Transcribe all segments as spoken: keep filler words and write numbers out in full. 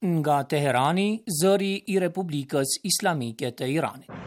nga Teherani, zëri I Republikës Islamike të Iranit.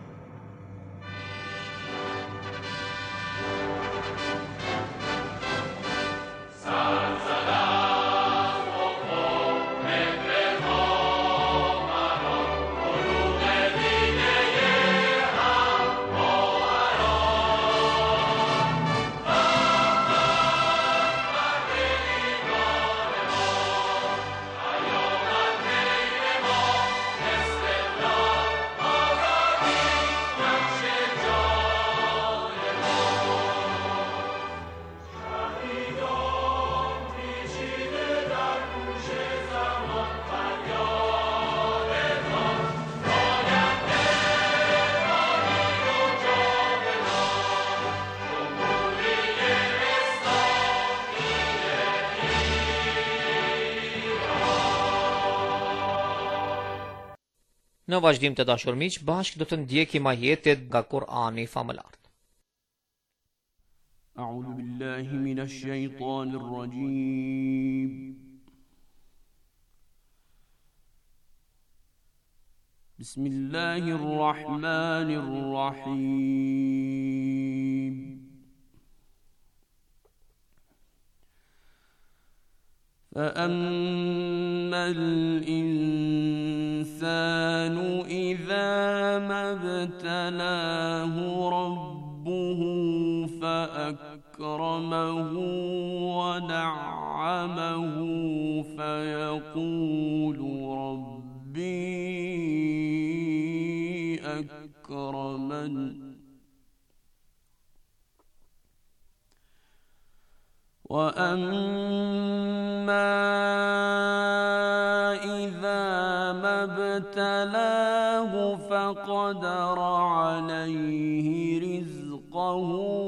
Në vazhdim të dashur miq, bashkë do të ndjekim ajetet nga Kur'ani famëlar. A'udhu billahi minash shaitanir rajim. Bismillahir rahmanir rahim. فأما الإنسان إذا ما ابتلاه ربه فأكرمه ونعمه فيقول ربي أكرمن وأما إذا ما ابتلاه فقدر عليه رزقه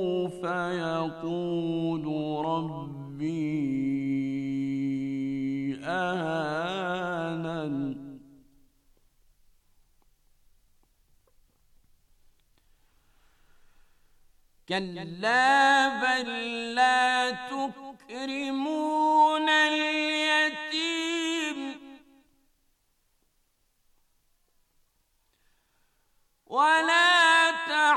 فيقول ربي أهانن كلا بل لا تكرمون اليتيم ولا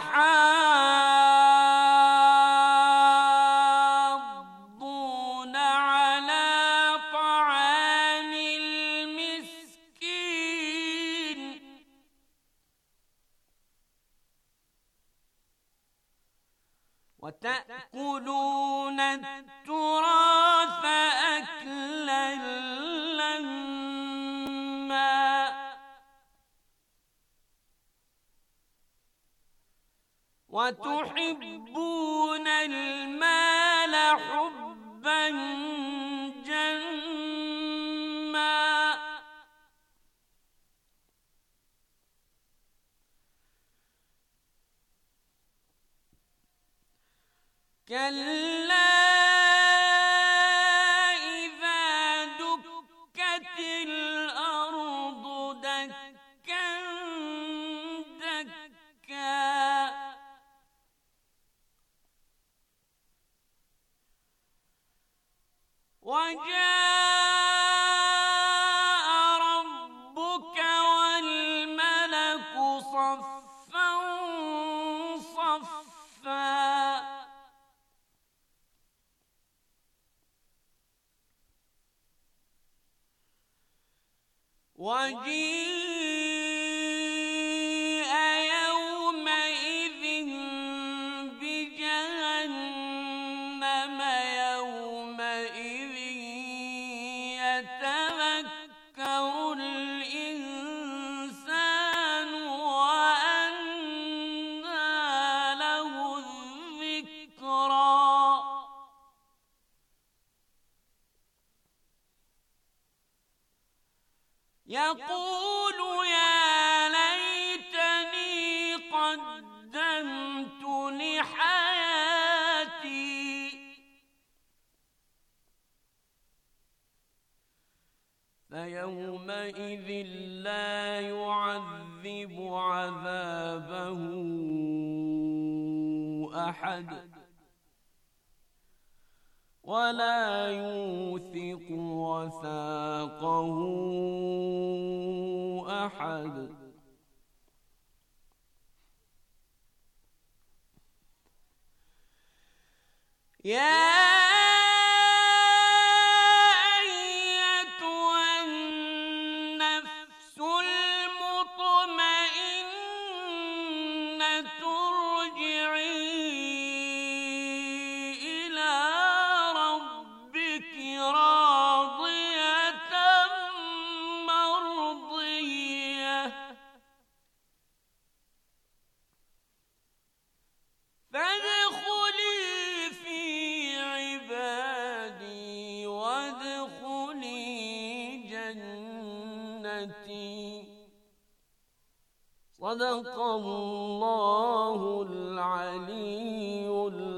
تحاضون على طعام المسكين وتأكلون التراث أكلا لما وتحبون المال حبا جما كلا إذا دكت الأرض دكا دكا وجاء ربك والملك صفا صفا وجيء يومئذ بجهنم يومئذ يتذكر الإنسان وأنى له الذكرى يقول يا ليتني قدمت لحياتي فيومئذ لا يعذب عذابه أحد ولا يوثق وثاقه أحد يا صدق الله العلي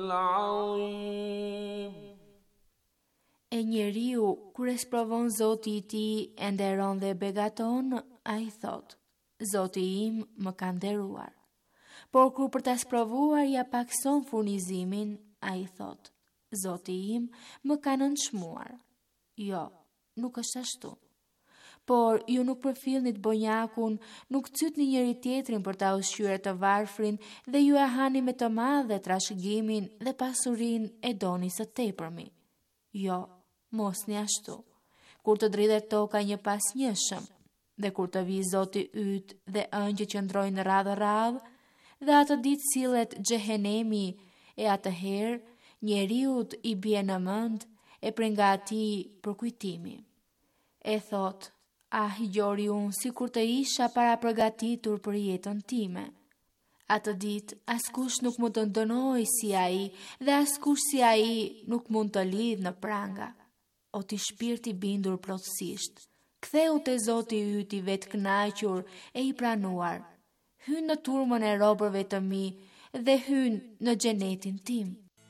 العظيم. E njeriu, kur e sprovon Zoti i tij e nderon dhe begaton, ai thot: Zoti im më ka nderuar. Por kur për ta sprovuar ja pakson furnizimin, ai thot: Zoti im më ka nënçmuar. Jo, nuk është ashtu. Por ju nuk përfillnit bonjakun, nuk cytni njëri tjetrin për ta ushqyer të varfrin dhe ju e hani me të madhe dhe trashëgimin dhe pasurin e doni së tepërmi. Jo, mosni ashtu. Kur të dridhet toka një pas njëshëm, dhe kur të vi Zoti yt dhe ëngjëjt që ndrojnë radhë radhë, dhe atë ditë sillet xhehenemi, e atëherë njeriut i bie në mend e prej nga atij për kujtimi. E thot: Ah, gjori unë si kur të isha para përgatitur për jetën time. Atë ditë, askush nuk mund të ndënoj si ai dhe askush si ai nuk mund të lidh në pranga. O ti shpirti bindur plotësisht, ktheu te Zoti yt i vetë kënaqur e i pranuar. Hyn në turmën e robërve të mi dhe hyn në xhenetin tim.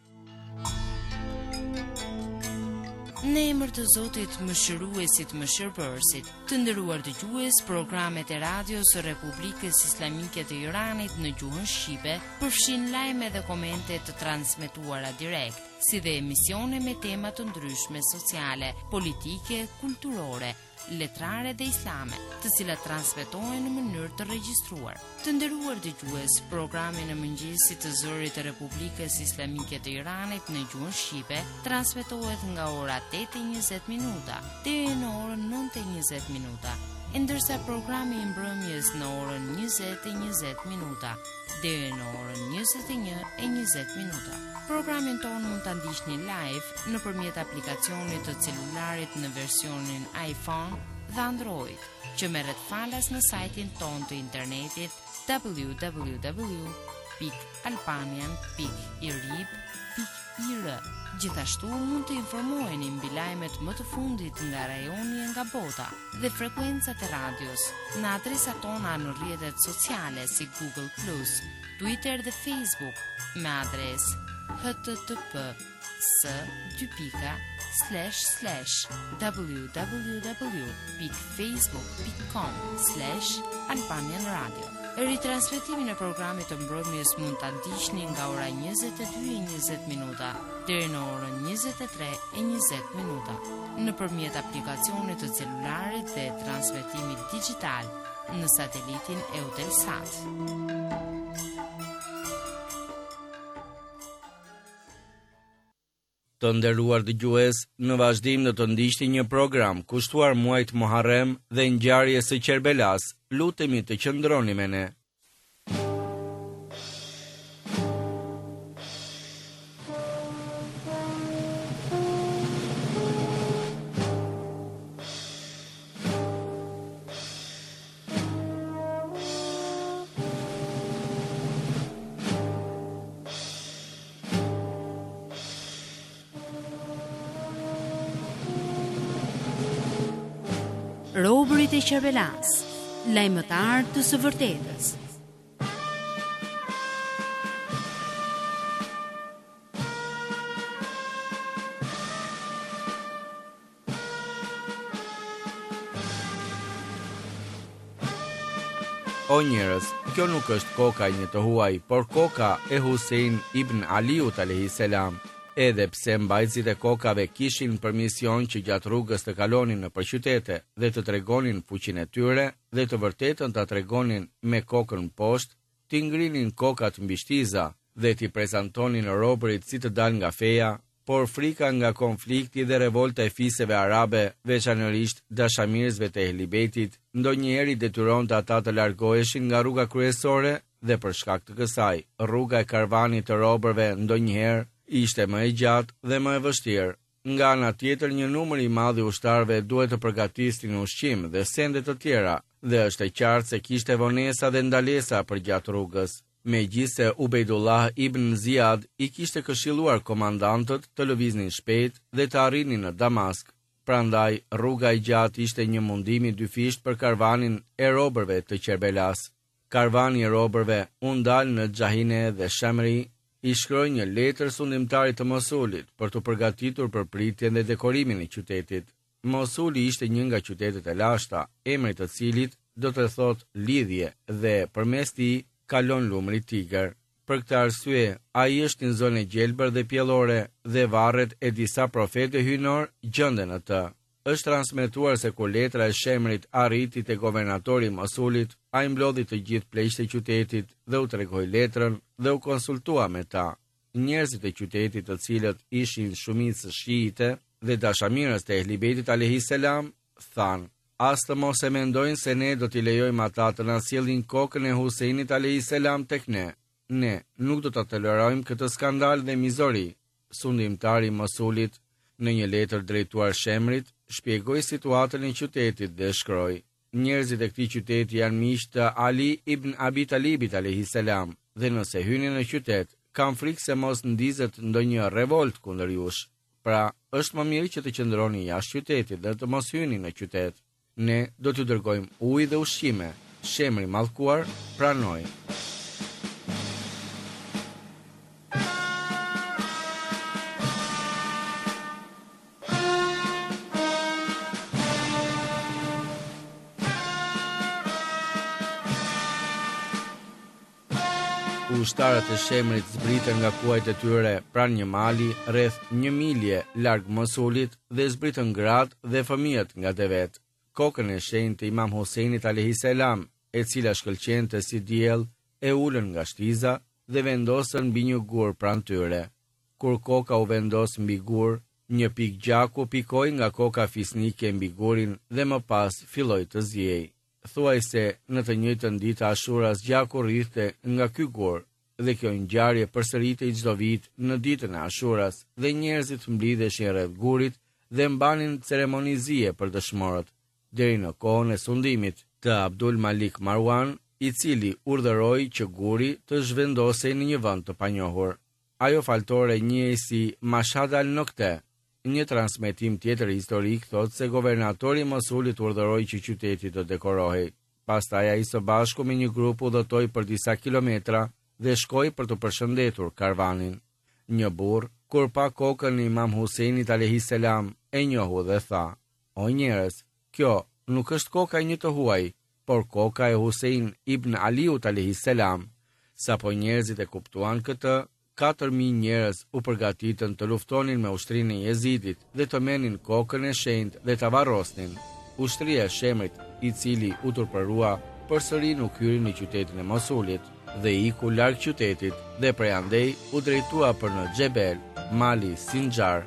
Në emër të Zotit Mëshiruesit Mëshirbërësit, të nderuar dëgjues, programet e radios së Republikës Islamike të Iranit në gjuhën shqipe përfshin lajme dhe komente të transmetuara direkt, si dhe emisione me tema të ndryshme sociale, politike, kulturore, letrare dhe islame, të cilat transmetohen në mënyrë të regjistruar. Të nderuar dëgjues, programi në mëngjesit të zërit të Republikës Islamike të Iranit në gjuhën shqipe transmetohet nga ora tetë e njëzet minuta deri në orën nëntë e njëzet minuta, ndërsa programi i mbrëmjes në orën njëzet e njëzet minuta deri në orën njëzet e një e njëzet minuta. Programin tonë mund të ndiqni live nëpërmjet aplikacionit të celularit në versionin iPhone dhe Android, që merret falas në sajtin tonë të internetit w w w pikë albanian pikë irib pikë i r. Gjithashtu mund të informoheni mbi lajmet më të fundit nga rajoni e nga bota dhe frekuencat e radios në adresat tona në rrjetet sociale si Google plus, Twitter dhe Facebook me adresë http s dy pika slash slash www pikë facebook pikë com slash albanian radio. Ritransmetimin e programit të mbrëmjes mund ta ndiqni nga ora njëzet e dy e njëzet minuta deri në orën njëzet e tre e njëzet minuta nëpërmjet aplikacionit të celularit dhe transmetimit digjital në satelitin Eutelsat. Të nderuar dëgjues, në vazhdim do të ndiqni një program kushtuar muajit Muharrem dhe ngjarjes së Kerbelas. Lutemi të qëndroni me ne. Robërit e Kerbelas, lajmëtar të së vërtetës. O njerëz, kjo nuk është koka e një të huaj, por koka e Husein ibn Aliut alayhis salam, Edhe pse mbajtësit e kokave kishin permision që gjatë rrugës të kalonin në përqytete dhe të tregonin fuqinë e tyre dhe të vërtetën ta tregonin me kokën poshtë, t'i ngrinin kokat mbi shtiza dhe t'i prezantonin robërit si të dal nga feja, por frika nga konflikti dhe revolta e fisëve arabe, veçanërisht dashamirësve të Ehlibetit, ndonjëherë detyronte ata të largoheshin nga rruga kryesore dhe për shkak të kësaj, rruga e karvanit të robërve ndonjëherë ishte më e gjatë dhe më e vështirë. Nga ana tjetër, një numër i madh i ushtarëve duhet të përgatisnin ushqim dhe sende të tjera, dhe është e qartë se kishte vonesa dhe ndalesa për gjatë rrugës. Megjithse Ubejdullah ibn Ziyad i kishte këshilluar komandantët të lëviznin shpejt dhe të arrinin në Damask. Prandaj, rruga e gjatë ishte një mundim i dyfisht për karvanin e robërve të Qerbelas. Karvani i robërve u ndal në Xahine dhe Shamri, i shkroi një letër sundimtarit të Mosulit për të përgatitur për pritjen dhe dekorimin e qytetit. Mosuli ishte një nga qytetet e lashta, emri të cilit do të thotë lidhje dhe përmes tij kalon lumri Tigër. Për këtë arsye, ai është në zonë gjelbër dhe pjellore dhe varret e disa profetë hyjnor gjenden në të. Është transmetuar se kur letra e Shemrit arriti te governatori i Mosulit, ai mblodhi të gjithë pleqtë e qytetit dhe u tregoi letrën dhe u konsultua me ta. Njerëzit e qytetit, të cilët ishin shumicë shiite dhe dashamirës të Ehlibetit alayhis salam, thanë: "As të mos e mendojnë se ne do t'i lejojmë ata të na sjellin kokën e Huseinit alayhis salam tek ne. Ne nuk do ta tolerojmë këtë skandal dhe mizori." Sundimtari i Mosulit, në një letër drejtuar Shemrit, shpjegoi situatën e qytetit dhe shkroi: "Njerëzit e këtij qyteti janë miq të Ali ibn Abi Talibit alayhis salam dhe nëse hyni në qytet, kam frikë se mos ndizet ndonjë revolt kundër jush. Pra, është më mirë që të qëndroni jashtë qytetit dhe të mos hyni në qytet. Ne do t'ju dërgojmë ujë dhe ushqime." Shemri i mallkuar pranoi. Ushtarët e Shemrit zbritën nga kuajt e tyre pranë një mali rreth një milje larg Mosulit dhe zbritën gratë dhe fëmijët nga devet. Kokën e shenjtë të Imam Huseinit alayhis salam, e cila shkëlqente si diell, e ulën nga shtiza dhe vendosën mbi një gur pranë tyre. Kur koka u vendos mbi gur, një pik gjaku pikoi nga koka fisnike mbi gurin dhe më pas filloi të zjej. Thuaj se në të njëjtën ditë Ashuras gjaku rrithte nga ky gur dhe kjo ngjarje përsëritej çdo vit në ditën e Ashuras dhe njerëzit mblidheshin rreth gurit dhe mbanin ceremonizie për dëshmorët, deri në kohën e sundimit të Abdul Malik Marwan, i cili urdhëroi që guri të zhvendosej në një vend të panjohur. Ajo faltore njihej si Mashhad al-Nokte. Një transmetim tjetër historik thotë se governatori i Mosulit urdhëroi që qyteti të dekorohej. Pastaj ai së bashku me një grup udhëtoi për disa kilometra dhe shkoi për të përshëndetur karvanin. Një burr, kur pa kokën e Imam Huseinit alayhis salam, e njohu dhe tha: "O njerëz, kjo nuk është koka e një të huaj, por koka e Husein ibn Aliut alayhis salam." Sapo njerëzit e kuptuan këtë, katër mijë njerëz u përgatitën të luftonin me ushtrinë e Jezidit dhe të merrnin kokën e shenjtë dhe ta varrosnin. Ushtria e Shemrit, i cili u turpërua, përsëri nuk hyri në qytetin e Mosulit dhe iku larg qytetit dhe prej andej u drejtua për në Xhebel, mali Sinjar.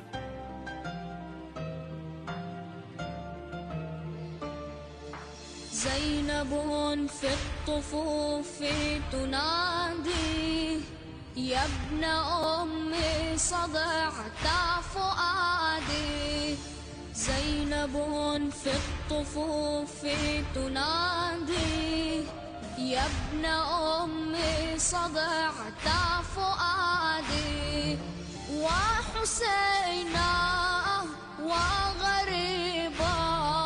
Zainabun fi at-tufufi tunadi يا ابن أمي صدعت فؤادي زينب في الطفوف تنادي يا ابن أمي صدعت فؤادي وحسينا وغريبا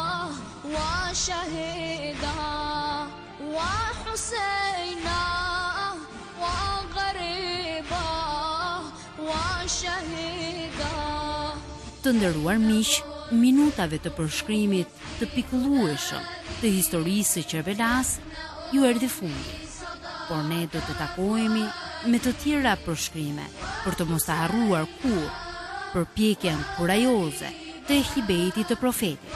وشهيدا وحسينا Të nderuar miq, minutave të përshkrimit të pikëllueshëm të historisë së Qerbelas ju erdhi fundi. Por ne do të takohemi me të tjera përshkrime për të mos të harruar kur përpjekjen kurajoze të hibetit të profetit.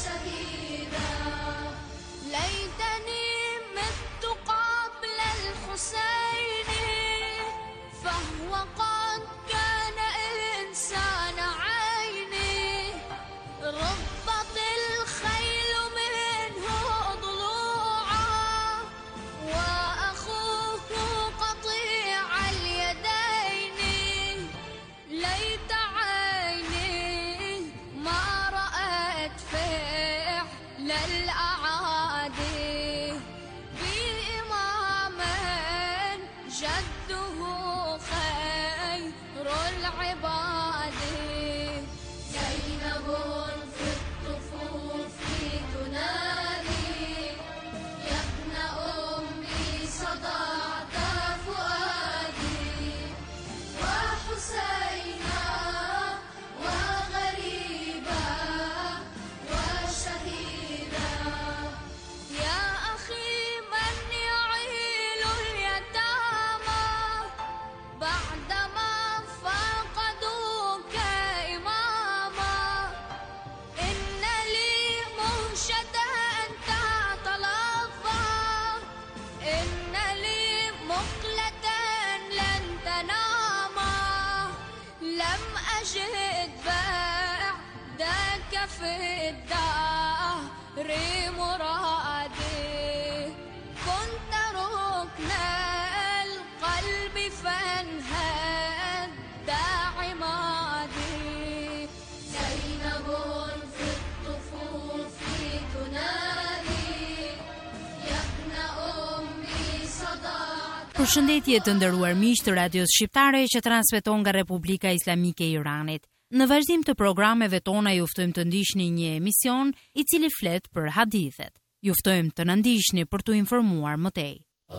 Përshëndetje të nderuar miq të Radios Shqiptare që transmeton nga Republika Islamike e Iranit. Në vazhdim të programeve tona ju ftojmë të ndiqni një emision i cili flet për hadithet. Ju ftojmë të na ndiqni për të informuar më tej.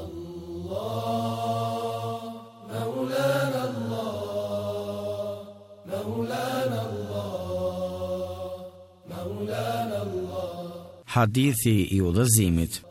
Hadithi i udhëzimit.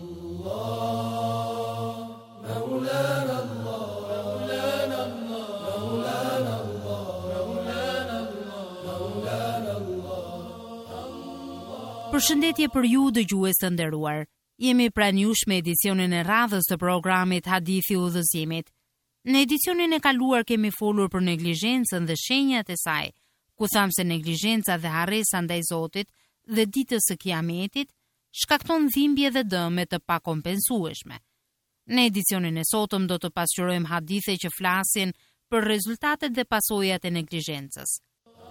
Përshëndetje për ju dëgjues të nderuar. Jemi pranë jush me edicionin e radhës të programit Hadithi i udhëzimit. Në edicionin e kaluar kemi folur për neglizhencën dhe shenjat e saj, ku thamë se neglizhenca dhe harresa ndaj Zotit dhe ditës së Kiametit shkakton dhimbje dhe dëme të pakompensueshme. Në edicionin e sotëm do të pasqyrojmë hadithe që flasin për rezultatet dhe pasojat e neglizhencës.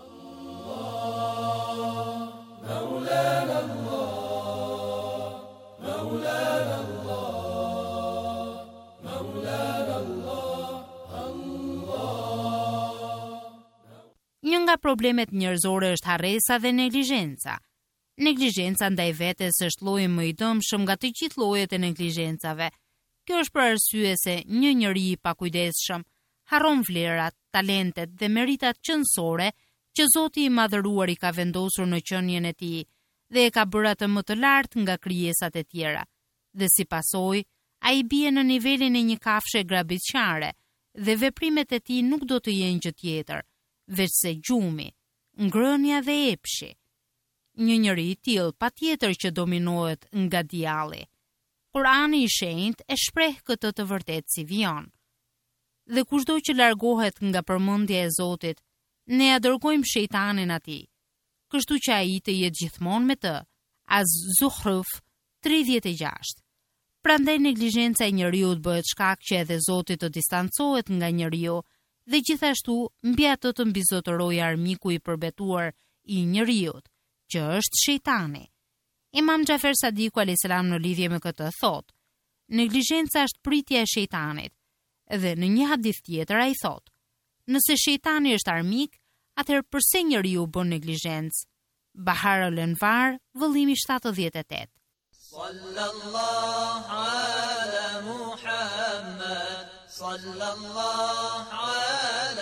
Një nga problemet njerëzore është harresa dhe neglizhenca. Neglizhenca ndaj vetes është lloji më i dëmshëm nga të gjithë llojet e neglizhencave. Kjo është për arsye se një njeri i pakujdesshëm harron vlerat, talentet dhe meritat qëndësore që Zoti i Madhëruar i ka vendosur në qenien e tij dhe e ka bërë atë më të lartë nga krijesat e tjera. Dhe si pasojë, ai bie në nivelin e një kafshë grabitqare dhe veprimet e tij nuk do të jenë gjë tjetër, veçse gjumi, ngrënia dhe epshi. Një njeri i tillë patjetër që dominohet nga djalli. Kurani i Shenjtë e shpreh këtë të vërtetë si vijon. Dhe kushdo që largohet nga përmendja e Zotit, ne ja dërgojmë shejtanin atij. Kështu që ai të jetë gjithmonë me të. Az-Zukhruf tridhjetë e gjashtë. Prandaj neglizhenca e njeriu bëhet shkak që edhe Zoti të distancohet nga njeriu dhe gjithashtu mbi atë të mbizotërojë armiku i përbetuar i njeriu, që është shejtani. Imam Xhafer Sadiku alayhis salam në lidhje me këtë thotë: neglizhenca është pritja e shejtanit. Dhe në një hadith tjetër ai thotë: nëse shejtani është armik, atëherë pse njeriu bën neglizhencë? Bahar al-Anvar, vëllimi shtatëdhjetë e tetë. Sallallahu ala Muhammad, sallallahu ala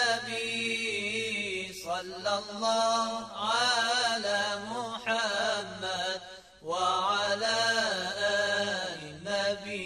nabi, sallallahu ala Muhammad wa ala ali nabi.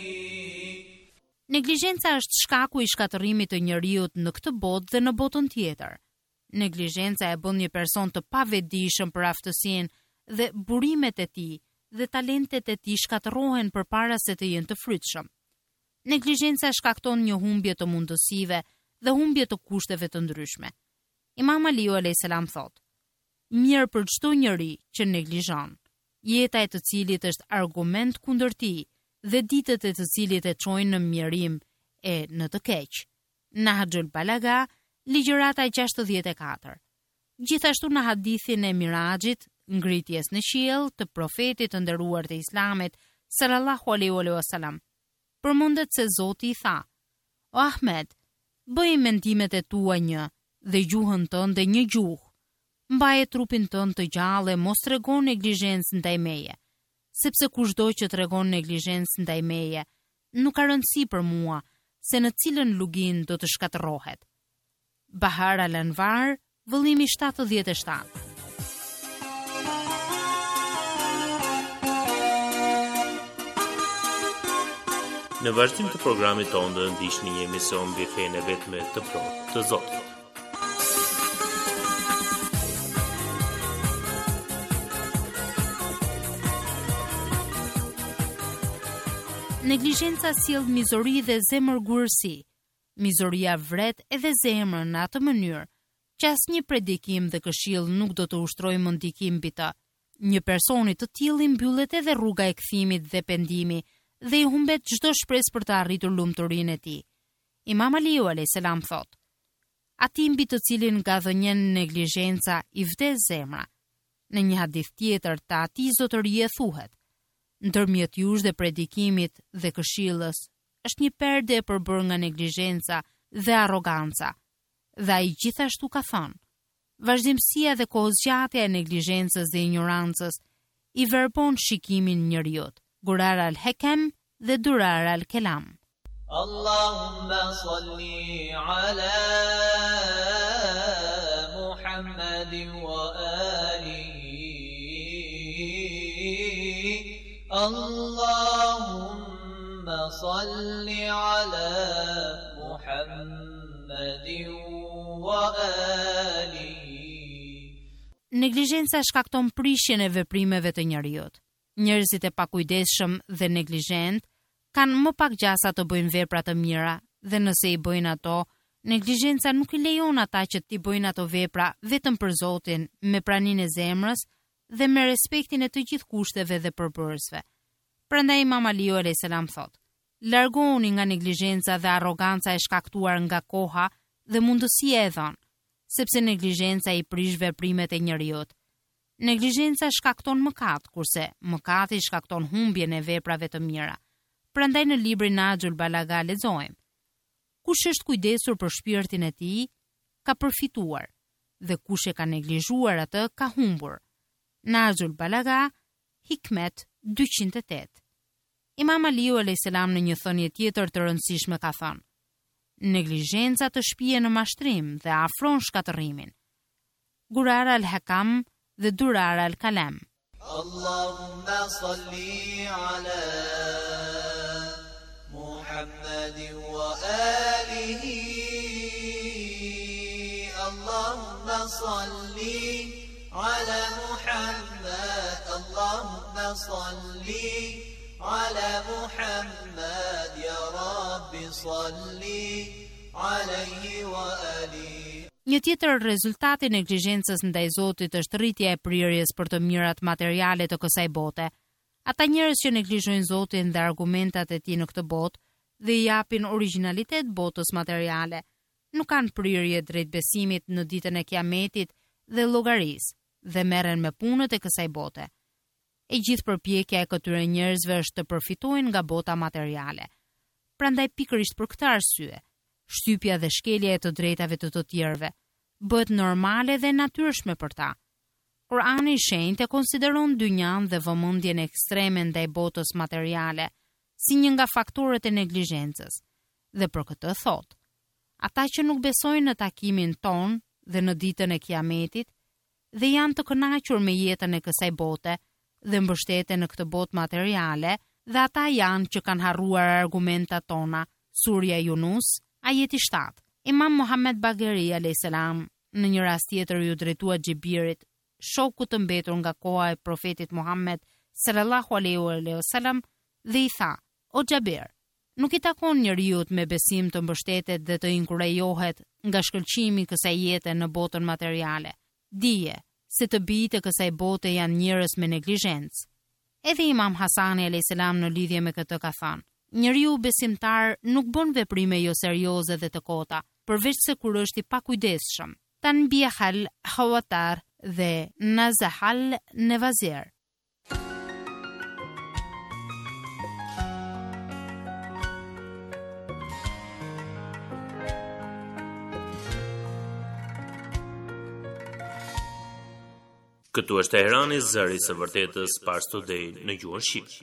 Neglizhenca është shkaku i shkatërrimit të njeriut në këtë botë dhe në botën tjetër. Neglizhenca e bën një person të pavetëdijshëm për aftësinë dhe burimet e tij dhe talentet e tij shkatërrohen përpara se të jenë të frytshëm. Neglizhenca shkakton një humbje të mundësive dhe humbje të kushteve të ndryshme. Imam Aliu alayhis salam thotë: "Mirë për çdo njeri që neglizhon, jeta e të cilit është argument kundër tij dhe ditët e të cilit e çojnë në mjerim e në të keq." Nahjul Balaga, ligjërata gjashtëdhjetë e katër. Gjithashtu në hadithin e Mirajit, ngritjes në qiell të profetit të nderuar të Islamit, sallallahu alaihi wasallam, përmendet se Zoti i tha: "O Ahmed, bëj mendimet e tua një dhe gjuhën tënde një gjuhë. Mbaje trupin tënd të gjallë e mos tregon neglizhencë ndaj meje, sepse kushdo që tregon neglizhencë ndaj meje, nuk ka rëndësi për mua se në cilën lugin do të shkatërrohet." Bahar al-Anvar, vëllimi shtatëdhjetë e shtatë. Në vazhdim të programit tonë do ndiqni një emision mbi fenë e vetme të plotë të Zotit. Neglizhenca sjell mizori dhe zemërgurësi. Mizoria vret edhe zemrën në atë mënyrë që asnjë predikim dhe këshill nuk do të ushtrojë më ndikim mbi të. Një personi të tillë i mbyllet edhe rruga e kthimit dhe pendimi dhe i humbet çdo shpresë për të arritur lumturinë e tij. Imam Aliu alayhis salam thotë: "Ati mbi të cilin nga dhënjen neglizhenca i vdes zemra." Në një hadith tjetër të atij zotërie thuhet: "Ndërmjet jush dhe predikimit dhe këshillës është një perde e përbërë nga neglizhenca dhe arroganca." Dhe ai gjithashtu ka thënë: "Vazhdimësia dhe kohëzgjatja e neglizhencës dhe ignorancës i verbon shikimin njeriut." Gurar al-Hakem dhe Durar al-Kelam. Allahumma salli ala Muhammadin wa alihi. Allahumma salli ala Muhammadin wa alihi. Neglizhenca shkakton prishjen e veprimeve të njeriut. Njerëzit e pakujdesshëm dhe neglizhent kanë më pak gjasa të bëjnë vepra të mira dhe nëse i bëjnë ato, neglizhenca nuk i lejon ata që t'i bëjnë ato vepra vetëm për Zotin, me praninë e zemrës dhe me respektin e të gjithë kushteve dhe përbërësve. Prandaj Imam Aliu alayhis salam thotë: "Largohuni nga neglizhenca dhe arroganca e shkaktuar nga koha dhe mundësia e dhënë, sepse neglizhenca i prish veprimet e njeriut. Neglizhenca shkakton mëkat, kurse mëkati shkakton humbjen e veprave të mira." Prandaj në librin Nahjul Balaga lexojmë: "Kush është kujdesur për shpirtin e tij, ka përfituar, dhe kush e ka neglizhuar atë, ka humbur." Nahjul Balaga, Hikmet dyqind e tetë. Imam Aliu alayhis salam në një thënie tjetër të rëndësishme ka thënë: "Neglizhenca të shpije në mashtrim dhe afron shkatërrimin." Gurar al-Hakam dhe Durar al-Kalam. Allahumma salli ala Muhammadin wa alihi. Allahumma salli ala Muhammad. Allahumma salli ala Muhammad. Ya Rabbi salli alayhi wa alihi. Një tjetër rezultat i neglizhencës ndaj Zotit është rritja e prirjes për të mirat materiale të kësaj bote. Ata njerëz që neglizhojnë Zotin dhe argumentat e tij në këtë botë dhe i japin origjinalitet botës materiale, nuk kanë prirje drejt besimit në ditën e Kiametit dhe llogarisë dhe merren me punët e kësaj bote. E gjithë përpjekja e këtyre njerëzve është të përfitojnë nga bota materiale. Prandaj pikërisht për këtë arsye, shtypja dhe shkelja e të drejtave të të tjerëve bëhet normale dhe natyrshme për ta. Kurani i Shenjtë e konsideron dynjan dhe vëmendjen ekstreme ndaj botës materiale si një nga faktorët e neglizhencës dhe për këtë thotë: "Ata që nuk besojnë në takimin ton dhe në ditën e Kiametit dhe janë të kënaqur me jetën e kësaj bote dhe mbështeten në këtë botë materiale, dhe ata janë që kanë harruar argumentat tona." Surja Yunus, ajeti shtatë. Imam Muhammed Bagheri alayhis salam Në një rast tjetër ju drejtua Xhebirit, shokut të mbetur nga koha e profetit Muhammed sallallahu alaihi wasallam dhe i tha: "O Xhabir, nuk i takon njeriut me besim të mbështetet dhe të inkurajohet nga shkëlqimi i kësaj jete në botën materiale. Dije se të bijtë e kësaj bote janë njerëz me neglizhencë." Edhe Imam Hasani alayhis salam në lidhje me këtë ka thënë: "Njeriu besimtar nuk bën veprime jo serioze dhe të kota, përveç se kur është i pakujdesshëm." Tanbihal Hawatar dhe Nazahal Nevazir. Këtu është Teherani, zëri së vërtetës, Pars Today në gjuhën shqipe.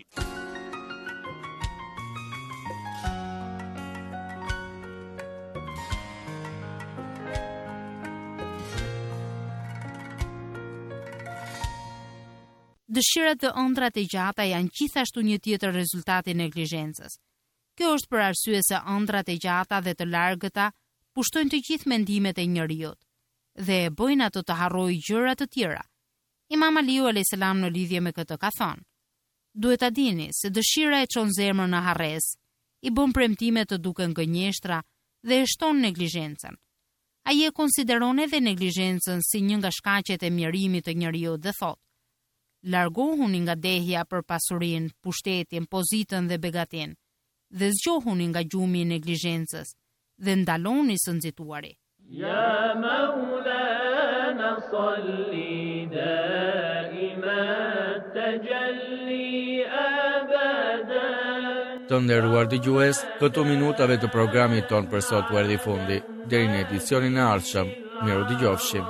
Dëshirat dhe ëndrat e gjata janë gjithashtu një tjetër rezultat i neglizhencës. Kjo është për arsye se ëndrat e gjata dhe të largëta pushtojnë të gjithë mendimet e njeriut dhe e bëjnë ato të harrojë gjëra të tjera. Imam Aliu alayhis salam në lidhje me këtë ka thënë: "Duhet ta dini se dëshira e çon zemrën në harres, i bën premtime të duken gënjeshtra dhe e shton neglizhencën. Ai e konsideron edhe neglizhencën si një nga shkaqet e mjerimit të njeriut dhe thotë: largohuni nga dehja për pasurinë, pushtetin, pozitën dhe begatin, dhe zgjohuni nga gjumi i neglizhencës dhe ndaloni së nxituari." Ya Maulana salli daima tajalli abada. Të nderuar dëgjues, këto minutave të programit ton për sot u erdhi fundi. Deri në edicionin e ardhshëm, miru dëgjofshim.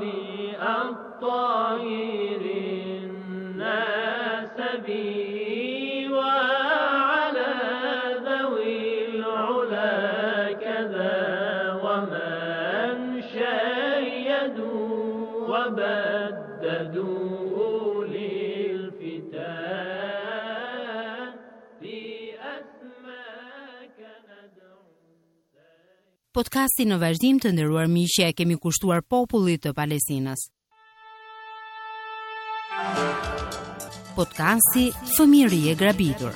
وبددوا للفتان في أسماك ندعو. Podcasti në vazhdim, të nderuar miqë, e kemi kushtuar popullit të Palestinës. Podcasti Fëmijëri e grabitur.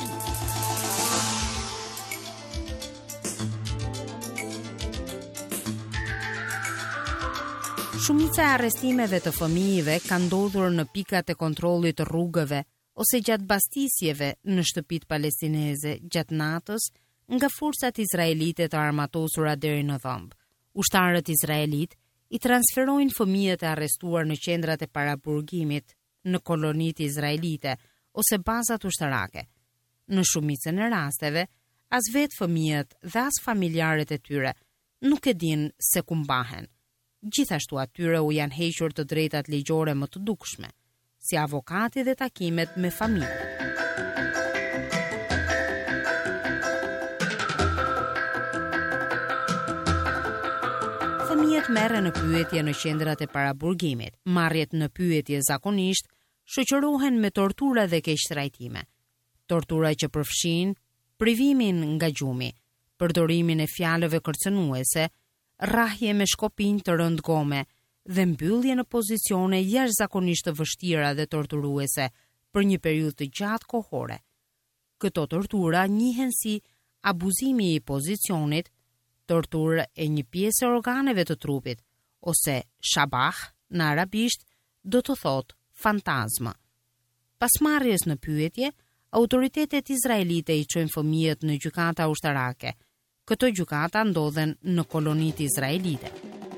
Shumica e arrestimeve të fëmijëve ka ndodhur në pikat e kontrollit të rrugëve ose gjatë bastisjeve në shtëpitë palestineze gjatë natës nga forcat izraelite të armatosura deri në dhëmb. Ushtarët izraelit i transferojnë fëmijët e arrestuar në qendrat e paraburgimit në kolonitë izraelite ose bazat ushtarake. Në shumicën e rasteve, as vetë fëmijët dhe as familjarët e tyre nuk e dinë se ku mbahen. Gjithashtu atyre u janë hequr të drejtat ligjore më të dukshme, si avokati dhe takimet me familje. Fëmijët merren në pyetje në qendrat e paraburgimit. Marrjet në pyetje zakonisht shoqërohen me tortura dhe keqtrajtime. Tortura që përfshin privimin nga gjumi, përdorimin e fjalëve kërcënuese, rrahje me shkopinj të rëndgome dhe mbyllje në pozicione jashtëzakonisht të vështira dhe torturuese për një periudhë të gjatë kohore. Këto tortura njihen si abuzimi i pozicionit, torturë e një pjesë e organeve të trupit, ose shabah në arabisht do të thotë fantazmë. Pas marrjes në pyetje, autoritetet izraelite i çojnë fëmijët në gjykata ushtarake. Këto gjykata ndodhen në kolonitë izraelite.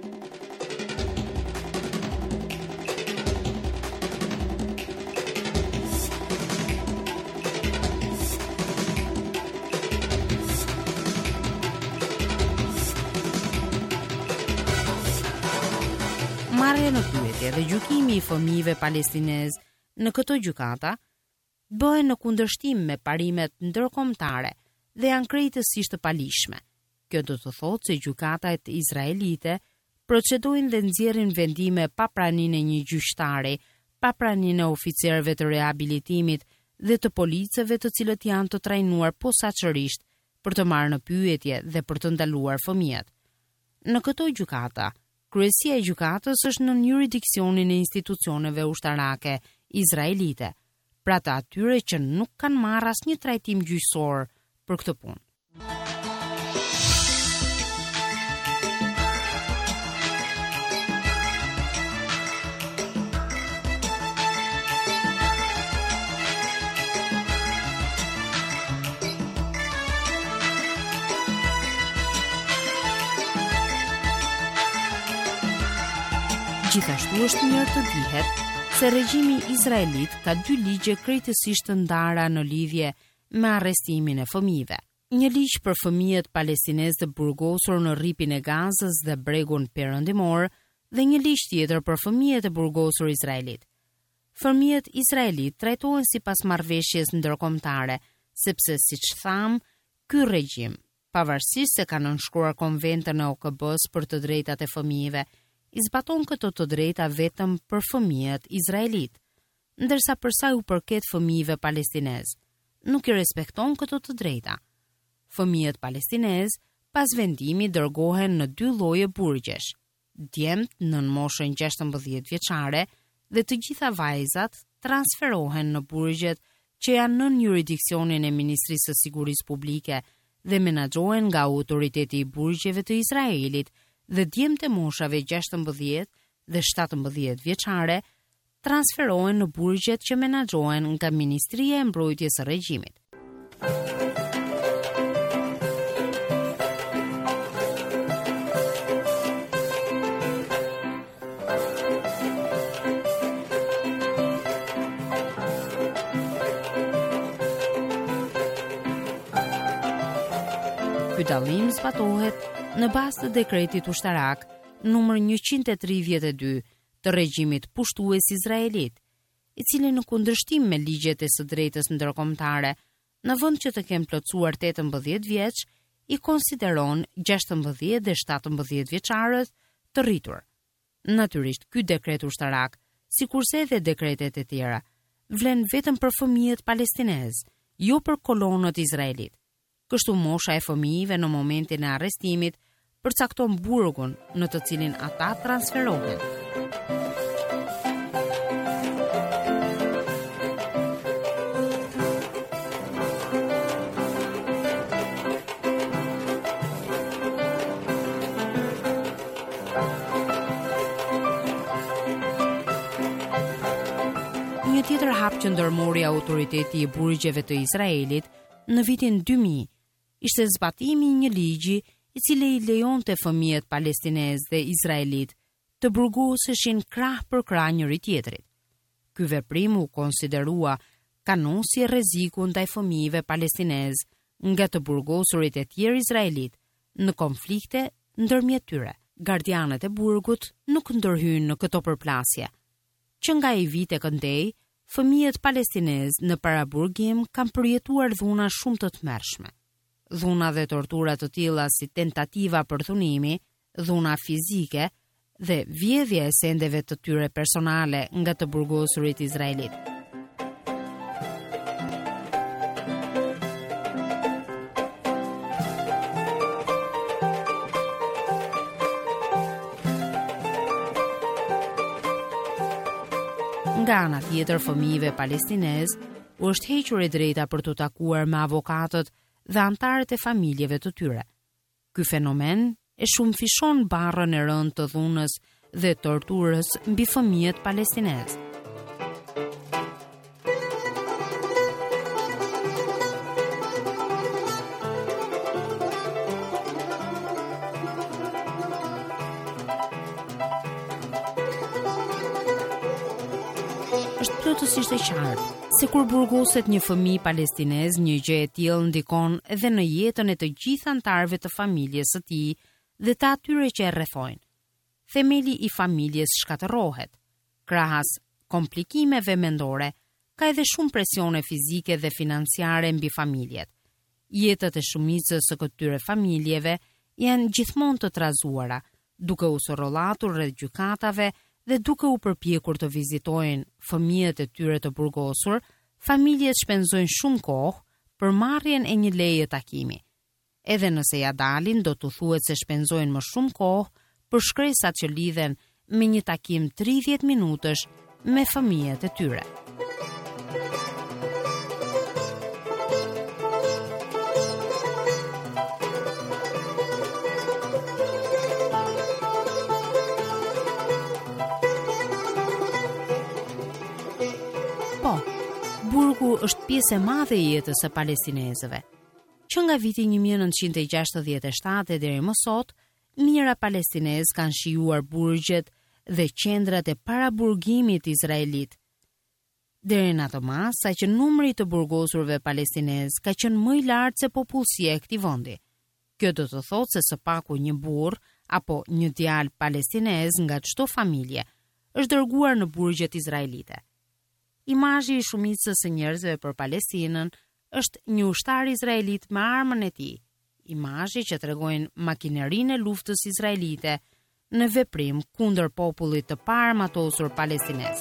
Marrja në pyetje dhe gjykimi i fëmijëve palestinez në këto gjykata bëhen në kundërshtim me parimet ndërkombëtare dhe janë krejtësisht të palishme. Kjo do të thotë se gjykatat izraelite procedojnë dhe nxjerrin vendime pa praninë e një gjyqtari, pa praninë e oficerëve të rehabilitimit dhe të policëve të cilët janë të trajnuar posaçërisht për të marrë në pyetje dhe për të ndaluar fëmijët. Në këto gjykata, Kryesia e gjykatës është në jurisdiksionin e institucioneve ushtarake izraelite, pra të atyre që nuk kanë marrë asnjë trajtim gjyqësor për këtë punë. Gjithashtu është mirë të dihet se regjimi izraelit ka dy ligje krejtësisht të ndara në lidhje me arrestimin e fëmijëve. Një ligj për fëmijët palestinezë të burgosur në rripin e Gazës dhe bregun perëndimor dhe një ligj tjetër për fëmijët e burgosur izraelit. Fëmijët izraelit trajtohen sipas marrëveshjes ndërkombëtare, sepse siç tham, ky regjim, pavarësisht se ka nënshkruar konventën e O K B-s për të drejtat e fëmijëve, i zbaton këto të drejta vetëm për fëmijët izraelit, ndërsa për sa u përket fëmijëve palestinez, nuk i respekton këto të drejta. Fëmijët palestinez pas vendimit dërgohen në dy lloje burgjesh, djemt në moshën gjashtëmbëdhjetë vjeçare dhe të gjitha vajzat transferohen në burgjet që janë nën jurisdiksionin e Ministrisë së Sigurisë Publike dhe menaxhohen nga autoriteti i burgjeve të Izraelit, dhe djemt e moshave gjashtëmbëdhjetë dhe shtatëmbëdhjetë vjeçare transferohen në burgjet që menaxhohen nga Ministria e Mbrojtjes së Regjimit. Ky dallim zbatohet në bazë të dekretit ushtarak numër njëqind e tridhjetë e dy të regjimit pushtues izraelit, i cili në kundërshtim me ligjet e së drejtës ndërkombëtare, në vend që të kenë plotësuar tetëmbëdhjetë vjeç, i konsideron gjashtëmbëdhjetë dhe shtatëmbëdhjetë vjeçarët të rritur. Natyrisht, ky dekret ushtarak, sikurse edhe dekretet e tjera, vlen vetëm për fëmijët palestinez, jo për kolonët izraelit. Kështu mosha e fëmijëve në momentin e arrestimit përcakton burgun në të cilin ata transferohen. Një tjetër hap që ndërmori autoriteti i burgjeve të Izraelit në vitin dy mijë ishte zbatimi i një ligji i cili i lejonte fëmijët palestinez dhe izraelit të burgoseshin krah për krah njëri tjetrit. Ky veprim u konsiderua kanosi rreziku ndaj fëmijëve palestinez nga të burgosurit e tjerë izraelit në konflikte ndërmjet tyre. Gardianët e burgut nuk ndërhyjnë në këto përplasje. Që nga i vite këndej, fëmijët palestinez në paraburgim kanë përjetuar dhuna shumë të tmerrshme. Dhuna dhe tortura të tilla si tentativa për thunimi, dhuna fizike dhe vjedhja e sendeve të tyre personale nga të burgosurit izraelit. Nga ana tjetër, fëmijëve palestinez u është hequr e drejta për të takuar me avokatët dhe antarët e familjeve të tyre. Ky fenomen e shumë fishon barrën e rëndë të dhunës dhe torturës mbi fëmijët palestinez. Është plotësisht e qartë se kur burgoset një fëmijë palestinez, një gjë e tillë ndikon edhe në jetën e të gjithë antarëve të familjes së tij dhe të atyre që e rrethojnë. Themeli i familjes shkatërrohet. Krahas komplikimeve mendore, ka edhe shumë presione fizike dhe financiare mbi familjet. Jetët e shumicës së këtyre familjeve janë gjithmonë të trazuara, duke u sorrollatur rreth gjykatave dhe duke u përpjekur të vizitojnë fëmijët e tyre të burgosur, familjet shpenzojnë shumë kohë për marrjen e një leje takimi. Edhe nëse ja dalin, do të thuhet se shpenzojnë më shumë kohë për shkresat që lidhen me një takim tridhjetë minutësh me fëmijët e tyre. Burgu është pjesë e madhe e jetës së palestinezëve. Që nga viti një mijë e nëntëqind e gjashtëdhjetë e shtatë deri më sot, mijëra palestinezë kanë shijuar burgjet dhe qendrat e paraburgimit izraelit. Deri në atë mas, saqë numri i të burgosurve palestinezë ka qenë më i lartë se popullsia e këtij vendi. Kjo do të thotë se së paku një burr apo një djalë palestinez nga çdo familje është dërguar në burgjet izraelite. Imazhi i shumicës së njerëzve për Palestinën është një ushtar izraelit me armën e tij. Imazhi që tregojnë makinerinë e luftës izraelite në veprim kundër popullit të paarmatosur palestinez.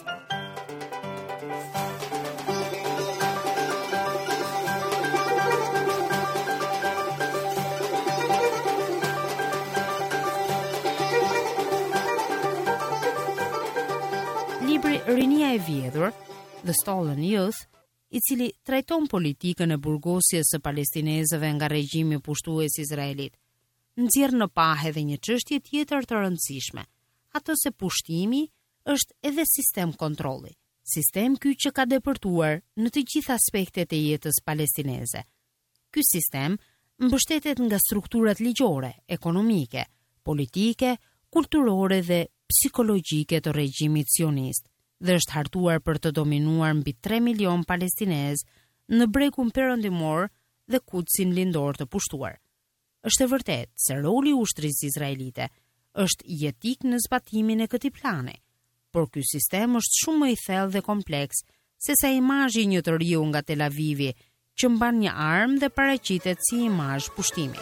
Libri Rinia e vjedhur, The Stolen Youth, i cili trajton politikën e burgosjes së palestinezëve nga regjimi pushtues izraelit, nxjerr në pah edhe një çështje tjetër të rëndësishme, atë se pushtimi është edhe sistem kontrolli, sistem ky që ka depërtuar në të gjitha aspektet e jetës palestineze. Ky sistem mbështetet nga strukturat ligjore, ekonomike, politike, kulturore dhe psikologjike të regjimit sionist, dhe është hartuar për të dominuar mbi tre milion palestinezë në bregun perëndimor dhe Kudsin lindor të pushtuar. Është e vërtetë se roli i ushtrisë izraelite është jetik në zbatimin e këtij plani, por ky sistem është shumë më i thellë dhe kompleks se sa imazhi i një të riu nga Tel Avivi që mban një armë dhe paraqitet si imazh pushtimi.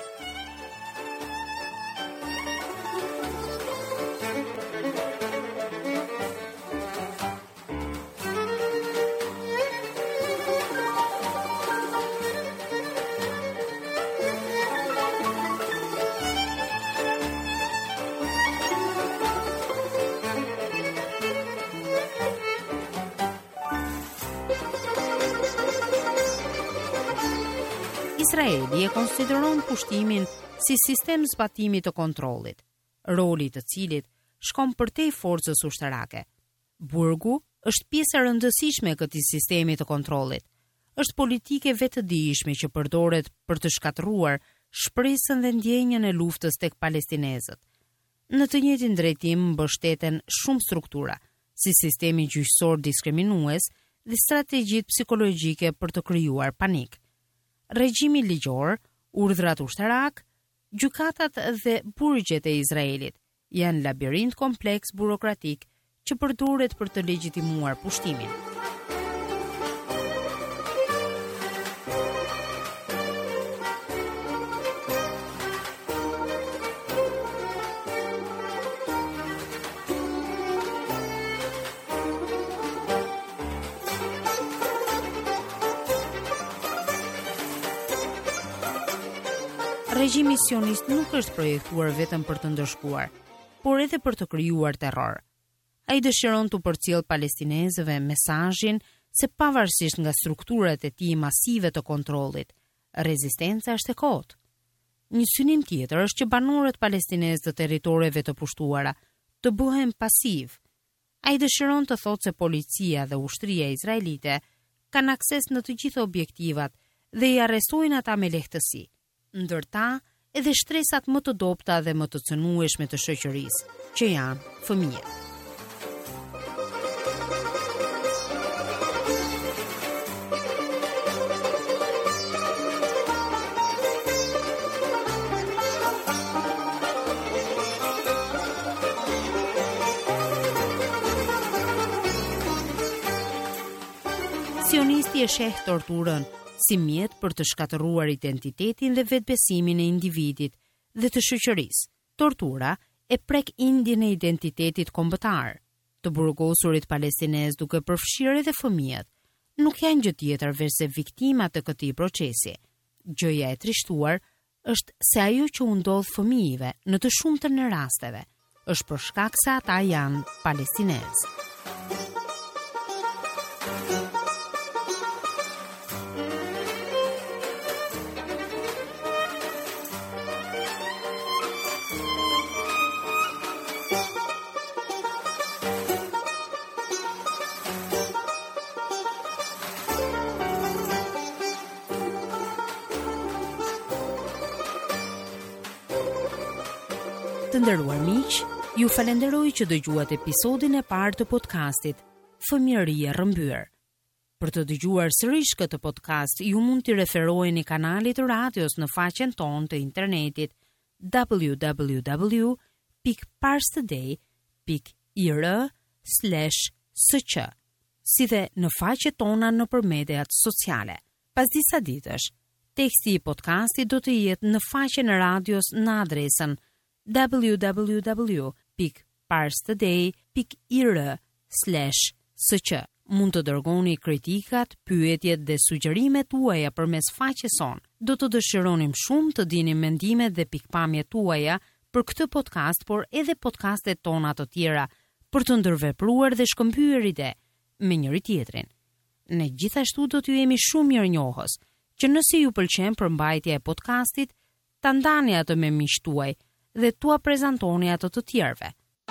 Izraeli e konsideron pushtimin si sistem zbatimi të kontrollit, roli të cilit shkon përtej forcës ushtarake. Burgu është pjesë e rëndësishme e këtij sistemi të kontrollit. Është politike vetëdijshme që përdoret për të shkatërruar shpresën dhe ndjenjën e luftës tek palestinezët. Në të njëjtin drejtim mbështeten shumë struktura, si sistemi gjyqësor diskriminues dhe strategjitë psikologjike për të krijuar panik. Regjimi ligjor, urdhrat ushtarak, gjykatat dhe burgjet e Izraelit janë labirint kompleks burokratik që përdoret për të legjitimuar pushtimin. Regjimi sionist nuk është projektuar vetëm për të ndëshkuar, por edhe për të krijuar terror. Ai dëshiron të përcjell palestinezëve mesazhin se pavarësisht nga strukturat e tij masive të kontrollit, rezistenca është e kotë. Një synim tjetër është që banorët palestinezë të territoreve të pushtuara të bëhen pasiv. Ai dëshiron të thotë se policia dhe ushtria izraelite kanë akses në të gjitha objektivat dhe i arrestojnë ata me lehtësi, ndërta edhe shtresat më të dobta dhe më të cënueshme të shoqërisë, që janë fëmijët. Sionisti e sheh torturën si mjet për të shkatëruar identitetin dhe vetbesimin e individit dhe të shoqërisë. Tortura e prek indjen e identitetit kombëtar. Të burgosurit palestinez duke përfshirë edhe fëmijët nuk janë gjë tjetër veç se viktima të këtij procesi. Gjëja e trishtuar është se ajo që u ndodh fëmijëve në të shumtën e rasteve është për shkak se ata janë palestinezë. Të nderuar miq, ju falenderoj që dëgjuat episodin e parë të podcastit Fëmijëria rrëmbyer. Për të dëgjuar sërish këtë podcast, ju mund të referoheni kanalit të radios në faqen tonë të internetit w w w pikë parstoday pikë i r slash s q, si dhe në faqet tona nëpër mediat sociale. Pas disa ditësh, teksti i podcastit do të jetë në faqen e radios në adresën w w w pikë parstoday pikë i r slash s q. Mund të dërgoni kritikat, pyetjet dhe sugjerimet tuaja përmes faqes sonë. Do të dëshironim shumë të dinim mendimet dhe pikpamjet tuaja për këtë podcast, por edhe podcastet tona të tjera, për të ndërvepruar dhe shkëmbyer ide me njëri tjetrin. Ne gjithashtu do t'ju jemi shumë mirënjohës që nëse ju pëlqen përmbajtja e podcastit, ta ndani atë me miqtë tuaj dhe tua prezantoni ato të tjerëve.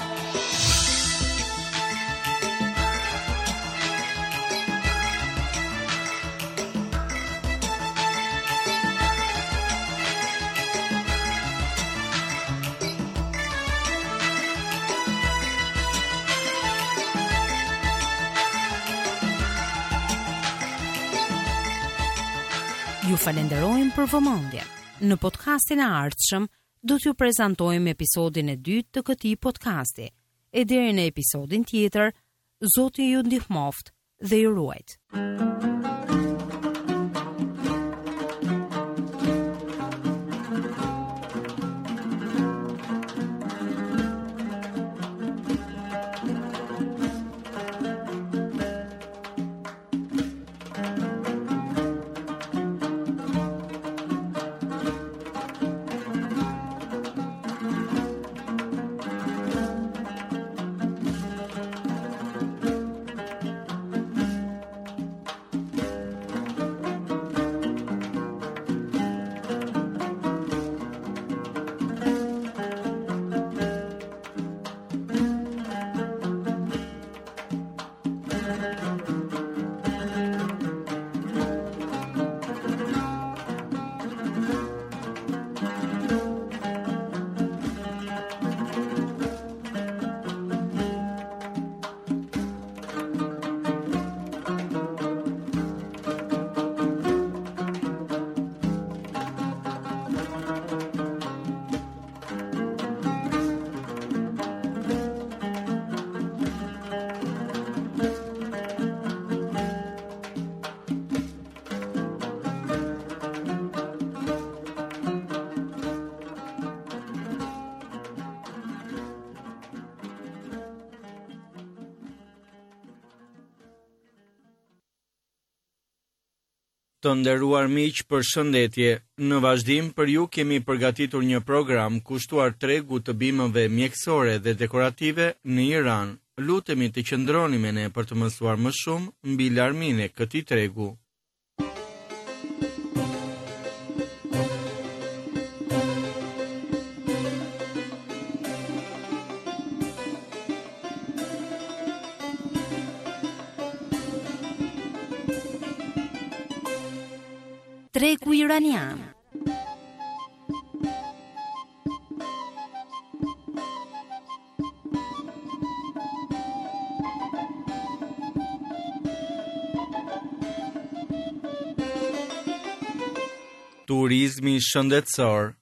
Ju falenderojmë për vëmendjen. Në podcastin e ardhshëm do t'ju prezantojmë episodin e dytë të këtij podcasti. E deri në episodin tjetër, Zoti ju ndihmoft dhe ju ruajt. Të nderuar miq, përshëndetje. Në vazhdim për ju kemi përgatitur një program kushtuar tregu të bimëve mjekësore dhe dekorative në Iran. Lutemi të qëndroni me ne për të mësuar më shumë mbi larminë e këtij tregu. Tregu iranian. Turizmi shëndetësor.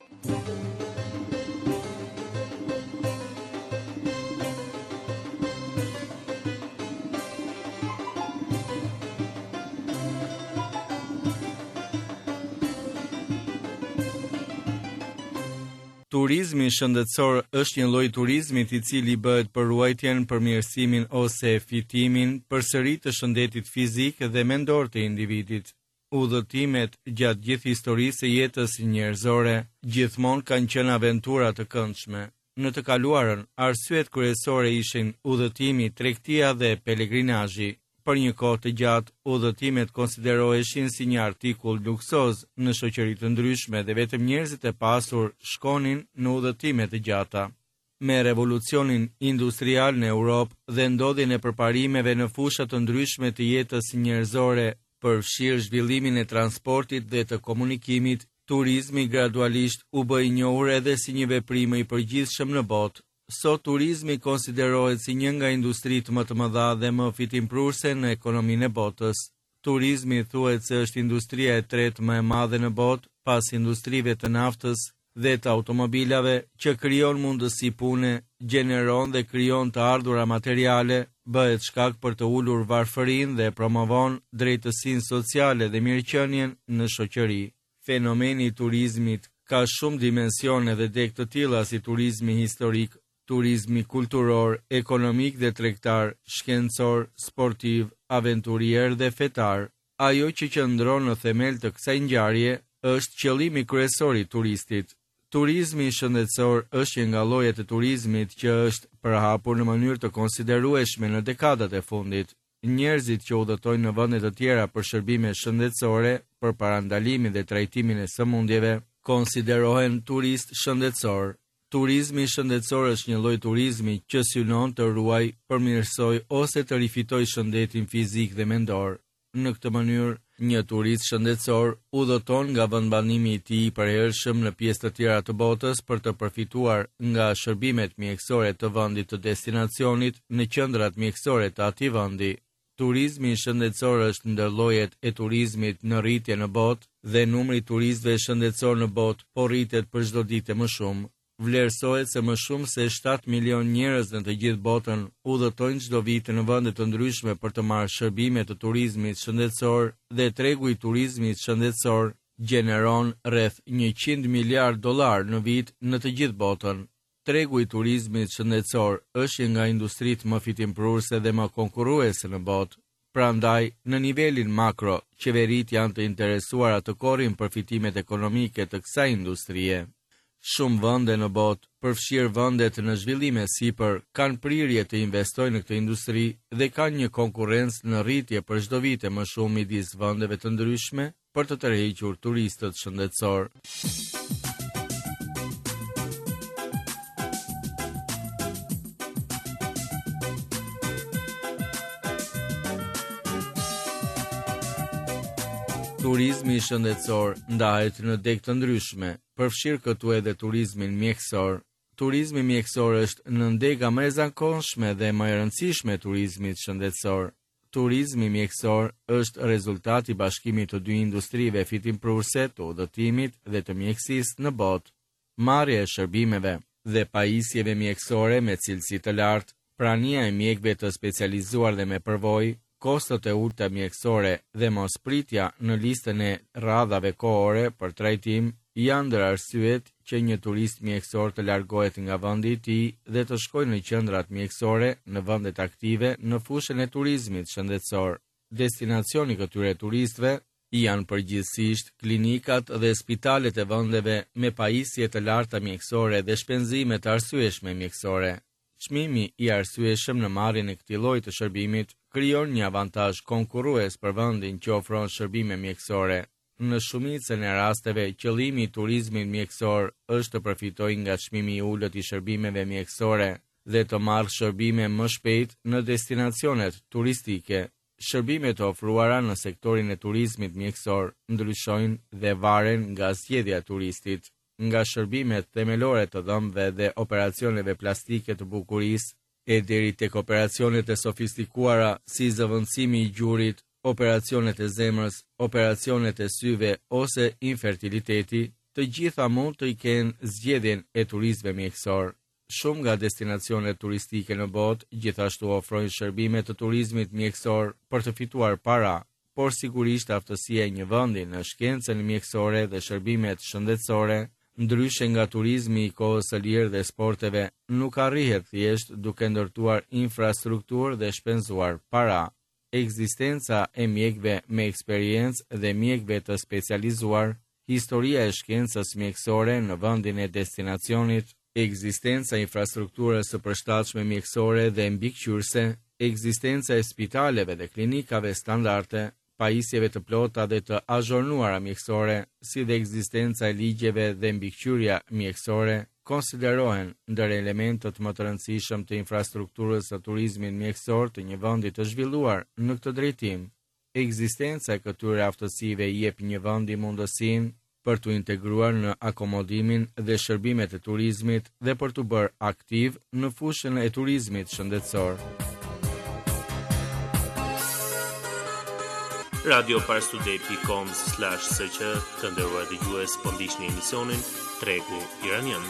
Turizmi shëndetësor është një lloj turizmit i cili bëhet për ruajtjen, përmirësimin ose fitimin përsëri të shëndetit fizik dhe mendor të individit. Udhëtimet gjatë gjithë historisë së jetës njerëzore gjithmonë kanë qenë aventura të këndshme. në të kaluarën, arsyet kryesore ishin udhëtimi, tregtia dhe pelegrinazhi. Për një kohë të gjatë, udhëtimet konsideroheshin si një artikull luksoz në shoqëri të ndryshme dhe vetëm njerëzit e pasur shkonin në udhëtime të gjata. Me revolucionin industrial në Europë dhe ndodhjen e përparimeve në fusha të ndryshme të jetës njerëzore, përfshirë zhvillimin e transportit dhe të komunikimit, turizmi gradualisht u bë i njohur edhe si një veprim i përgjithshëm në botë. Sot turizmi konsiderohet si një nga industritë më të mëdha dhe më fitimprurse në ekonominë e botës. Turizmi thuhet se është industria e tretë më e madhe në botë, pas industrive të naftës dhe të automobilave, që krijon mundësi pune, gjeneron dhe krijon të ardhura materiale, bëhet shkak për të ulur varfërinë dhe promovon drejtësinë sociale dhe mirëqenien në shoqëri. Fenomeni i turizmit ka shumë dimensione dhe deg të tilla si turizmi historik, turizmi kulturor, ekonomik dhe tregtar, shkencor, sportiv, aventurier dhe fetar. Ajo që qëndron në themel të kësaj ngjarje është qëllimi kryesor i turistit. Turizmi shëndetësor është një nga llojet e turizmit që është përhapur në mënyrë të konsiderueshme në dekadat e fundit. Njerëzit që udhëtojnë në vende të tjera për shërbime shëndetësore, për parandalimin dhe trajtimin e sëmundjeve, konsiderohen turist shëndetësor. Turizmi shëndetësor është një lloj turizmi që synon të ruaj, përmirësoj ose të rifitoj shëndetin fizik dhe mendor. Në këtë mënyrë, një turist shëndetësor udhëton nga vendbanimi i tij i përhershëm në pjesë të tjera të botës për të përfituar nga shërbimet mjekësore të vendit të destinacionit në qendrat mjekësore të atij vendi. Turizmi shëndetësor është ndër llojet e turizmit në rritje në botë dhe numri i turistëve shëndetësor në botë po rritet për çdo ditë më shumë. Vlerësohet se më shumë se shtatë milion njerëz në të gjithë botën udhëtojnë çdo vit në vende të ndryshme për të marrë shërbime të turizmit shëndetësor dhe tregu i turizmit shëndetësor gjeneron rreth njëqind miliard dollar në vit në të gjithë botën. Tregu i turizmit shëndetësor është një nga industritë më fitimprurse dhe më konkurruese në botë. Prandaj, në nivelin makro, qeverit janë të interesuara të korrin përfitimet ekonomike të kësaj industrie. Shumë vende në botë, përfshirë vendet në zhvillime sipër, kanë prirje të investojnë në këtë industri dhe kanë një konkurrencë në rritje për çdo vit më shumë midis vendeve të ndryshme për të tërhequr turistët shëndetësor. Turizmi shëndetësor ndahet në deg të ndryshme, përfshirë këtu edhe turizmin mjekësor. Turizmi mjekësor është në ndega më e zakonshme dhe më e rëndësishme e turizmit shëndetësor. Turizmi mjekësor është rezultat i bashkimit të dy industrive fitimprurse të udhëtimit dhe të mjekësisë në botë. Marrja e shërbimeve dhe pajisjeve mjekësore me cilësi të lartë, prania e mjekëve të specializuar dhe me përvojë, kostot e ulta mjekësore dhe mos pritja në listën e radhave kohore për trajtim janë ndër arsyet që një turist mjekësor të largohet nga vendi i tij dhe të shkojë në qendrat mjekësore në vendet aktive në fushën e turizmit shëndetësor. Destinacioni këtyre turistëve janë përgjithsisht klinikat dhe spitalet e vendeve me pajisje të larta mjekësore dhe shpenzime të arsyeshme mjekësore. Çmimi i arsyeshëm në marrjen e këtij lloji të shërbimit krijon një avantazh konkurrues për vendin që ofron shërbime mjekësore. Në shumicën e rasteve, qëllimi i turizmit mjekësor është të përfitojë nga çmimi i ulët i shërbimeve mjekësore dhe të marrë shërbime më shpejt në destinacionet turistike. Shërbimet e ofruara në sektorin e turizmit mjekësor ndryshojnë dhe varen nga zgjedhja e turistit. Nga shërbimet themelore të dhëmbëve dhe operacioneve plastike të bukurisë, e deri tek operacionet e sofistikuara si zëvendësimi i gjurit, operacionet e zemrës, operacionet e syve ose infertiliteti, të gjitha mund të i kenë zgjedhjen e turistëve mjekësor. Shumë nga destinacionet turistike në botë gjithashtu ofrojnë shërbime të turizmit mjekësor për të fituar para, por sigurisht aftësia e një vendi në shkencën mjekësore dhe shërbimet shëndetësore, ndryshe nga turizmi i kohës së lirë dhe sporteve, nuk arrihet thjesht duke ndërtuar infrastrukturë dhe shpenzuar para. Ekzistenca e mjekëve me eksperiencë dhe mjekëve të specializuar, historia e shkencës mjekësore në vendin e destinacionit ekzistenca e infrastrukturës së përshtatshme mjekësore dhe mbikëqyrëse, ekzistenca e spitaleve dhe klinikave standarde, pajisjeve të plota dhe të azhurnuara mjekësore, si dhe ekzistenca e ligjeve dhe mbikëqyrja mjekësore, konsiderohen ndër elementët më të rëndësishëm të infrastrukturës së turizmit mjekësor të një vendi të zhvilluar në këtë drejtim. Ekzistenca e këtyre aftësive i jep një vendi mundësinë për të integruar në akomodimin dhe shërbimet e turizmit dhe për të bërë aktiv në fushën e turizmit shëndetësor. radio parstude dot com slash s q të nderuar dëgjues, po ndiqni emisionin Tregu Iranian.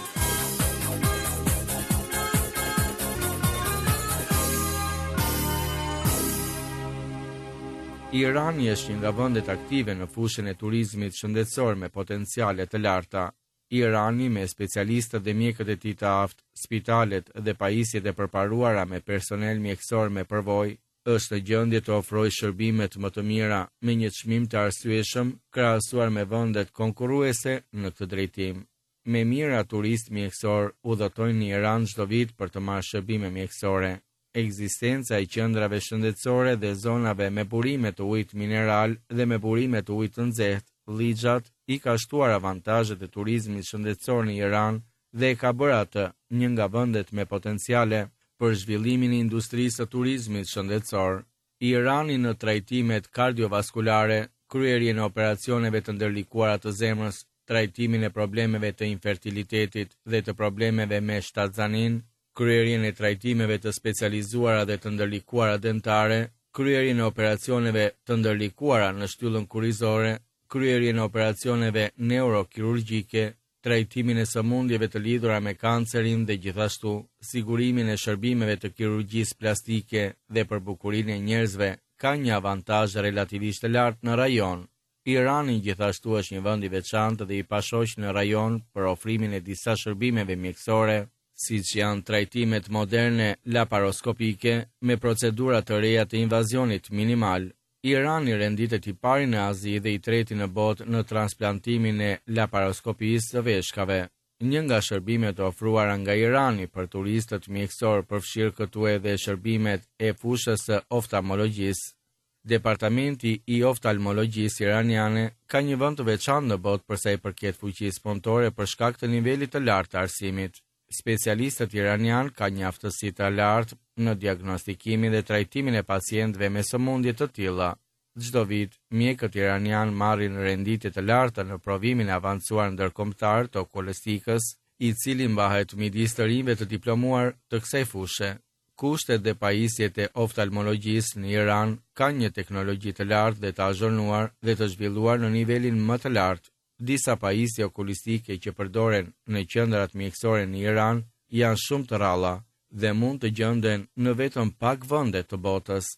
Irani është një nga vendet aktive në fushën e turizmit shëndetësor me potenciale të larta. Irani, me specialistët dhe mjekët e tij të aftë, spitalet dhe pajisjet e përparuara me personel mjekësor me përvojë, është në gjendje të ofrojë shërbimet më të mira me një çmim të arsyeshëm krahasuar me vendet konkurruese në këtë drejtim. Me mijëra turistë mjekësor udhëtojnë në Iran çdo vit për të marrë shërbime mjekësore. Ekzistenca e qendrave shëndetësore dhe zonave me burime të ujit mineral dhe me burime të ujit të nxehtë, ligjat i ka shtuar avantazhet e turizmit shëndetësor në Iran dhe e ka bërë atë një nga vendet me potenciale për zhvillimin e industrisë së turizmit shëndetësor. Irani në trajtimet kardiovaskulare, kryerjen e operacioneve të ndërlikuara të zemrës, trajtimin e problemeve të infertilitetit dhe të problemeve me shtatzanin, kryerjen e trajtimeve të specializuara dhe të ndërlikuara dentare, kryerjen e operacioneve të ndërlikuara në shtyllën kurrizore, kryerjen e operacioneve neurokirurgjike, trajtimin e sëmundjeve të lidhura me kancerin dhe gjithashtu sigurimin e shërbimeve të kirurgjisë plastike dhe për bukurinë e njerëzve ka një avantazh relativisht të lartë në rajon. Irani gjithashtu është një vend i veçantë dhe i pashoq në rajon për ofrimin e disa shërbimeve mjekësore, siç janë trajtimet moderne laparoskopike me procedura të reja të invazionit minimal. Irani renditet i pari në Azi dhe i treti në botë në transplantimin e laparoskopisë së veshkave. Një nga shërbimet ofruara nga Irani për turistët mjekësor përfshir këtu edhe shërbimet e fushës së oftalmologjisë. Departamenti i oftalmologjisë iraniane ka një vend të veçantë në botë për sa i përket fuqisë punëtore për shkak të nivelit të lartë të arsimit. Specialistët iranian ka një aftësi të lartë në diagnostikimin dhe trajtimin e pacientëve me sëmundje të tilla. Çdo vit, mjekët iranian marrin renditje të larta në provimin e avancuar ndërkombëtar të okulistikës, i cili mbahet midis të rinjve të diplomuar të kësaj fushë. Kushtet dhe pajisjet e oftalmologjisë në Iran kanë një teknologji të lartë dhe të azhurnuar dhe të zhvilluar në nivelin më të lartë. Disa pajisje okulistike që përdoren në qendrat mjekësore në Iran janë shumë të rralla dhe mund të gjenden në vetëm pak vende të botës.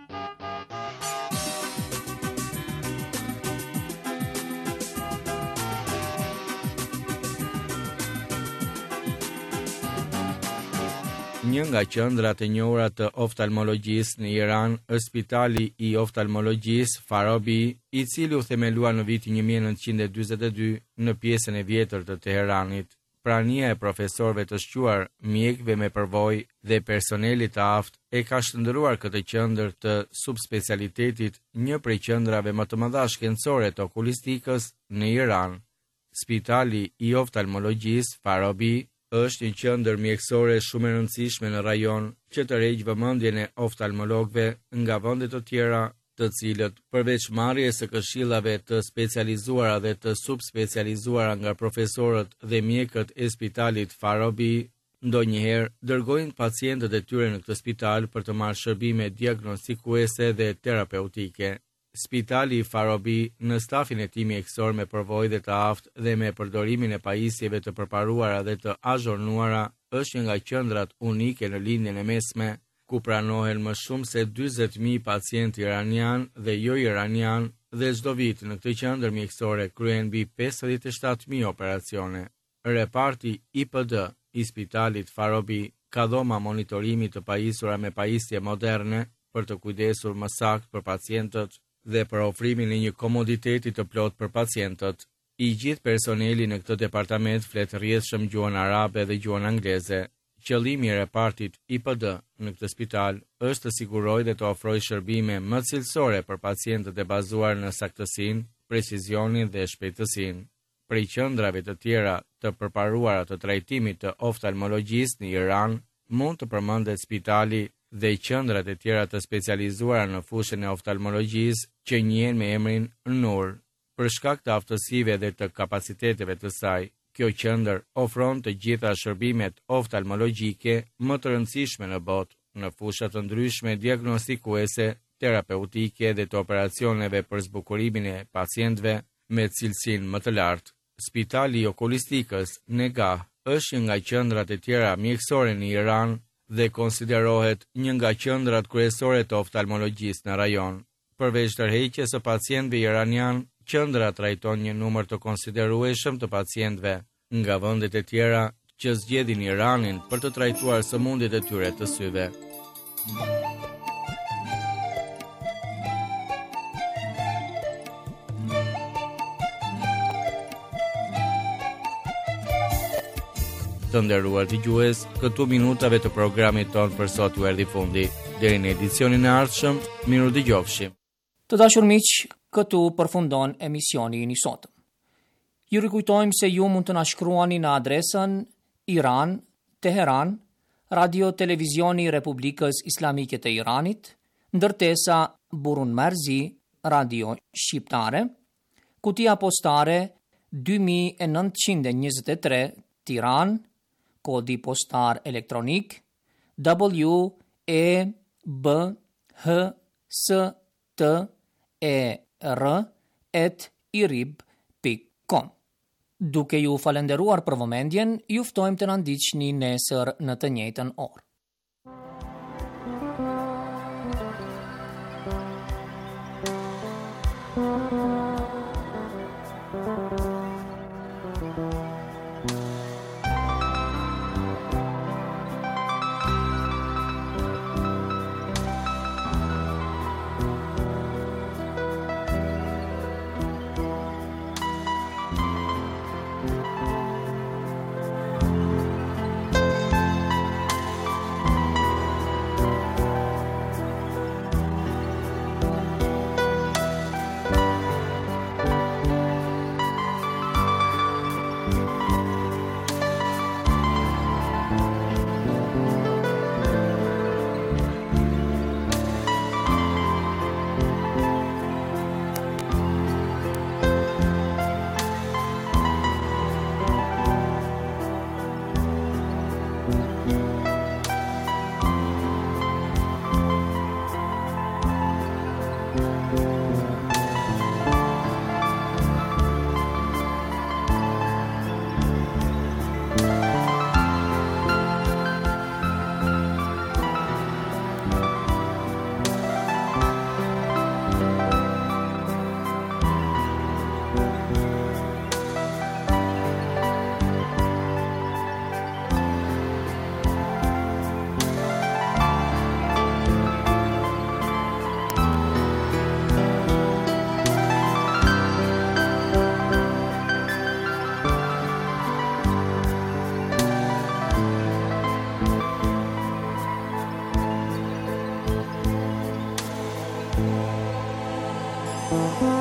Një nga qendrat e njohura të oftalmologjisë në Iran është Spitali i Oftalmologjisë Farabi, i cili u themelua në vitin një mijë e nëntëqind e dyzet e dy në pjesën e vjetër të Teheranit. Prania e profesorëve të shquar, mjekëve me përvojë dhe personelit të aftë e ka shndërruar këtë qendër të subspecialitetit një prej qendrave më të mëdha shkencore të okulistikës në Iran. Spitali i Oftalmologjisë Farabi është një qendër mjekësore shumë e rëndësishme në rajon që tërheq vëmendjen e oftalmologëve nga vende të tjera, të cilët përveç marrjes së këshillave të specializuara dhe të subspecializuara nga profesorët dhe mjekët e Spitalit Farabi, ndonjëherë dërgojnë pacientët e tyre në këtë spital për të marrë shërbime diagnostikuese dhe terapeutike. Spitali Farabi në stafin e tij mjekësor me përvojë dhe të aftë dhe me përdorimin e pajisjeve të përparuara dhe të azhurnuara është një nga qendrat unike në lindjen e mesme, ku pranohen më shumë se dyzet mijë pacientë iranian dhe jo iranian dhe çdo vit në këtë qendër mjekësore kryhen mbi pesëdhjetë e shtatë mijë operacione. Reparti I P D i Spitalit Farabi ka dhoma monitorimi të pajisura me pajisje moderne për të kujdesur më saktë për pacientët dhe për ofrimin e një komoditeti të plot për pacientët. I gjithë personeli në këtë departament flet rrjedhshëm gjuhën arabe dhe gjuhën angleze. Qëllimi i repartit I P D në këtë spital është të sigurojë dhe të ofrojë shërbime më cilësore për pacientët e bazuar në saktësinë, precizionin dhe shpejtësinë. Prej qendrave të tjera të përparuara të trajtimit të oftalmologjisë në Iran, mund të përmendet spitali dhe qendrat e tjera të specializuara në fushën e oftalmologjisë që njihen me emrin Nur. Për shkak të aftësive dhe të kapaciteteve të saj, kjo qendër ofron të gjitha shërbimet oftalmologjike më të rëndësishme në botë, në fusha të ndryshme diagnostikuese, terapeutike dhe të operacioneve për zbukurimin e pacientëve me cilësinë më të lartë. Spitali I Okulistikës Negah është një nga qendrat e tjera mjekësore në Iran dhe konsiderohet një nga qendrat kryesore të oftalmologjisë në rajon. Përveç tërheqjes së pacientëve iranian, qendra trajton një numër të konsiderueshëm të pacientëve nga vendet e tjera që zgjedhin Iranin për të trajtuar sëmundjet e tyre të syve. Të nderuar dëgjues, këtu minutave të programit ton për sot u erdhi fundi. Deri në edicionin e ardhshëm, miru dëgjofshim. Të dashur miq, këtu përfundon emisioni I sotëm. Ju rikujtojmë se ju mund të na shkruani në adresën Iran, Teheran, Radio Televizioni I Republikës Islamike të Iranit, ndërtesa Burun Marzi, Radio Shqiptare, kutia postare dy mijë e nëntëqind e njëzet e tre, Tiranë, kodi postar elektronik W E B H S T E R at irib pikë com. Duke ju falenderuar për vëmendjen, ju ftojmë të na ndiqni nesër në të njëjtën orë. Thank you.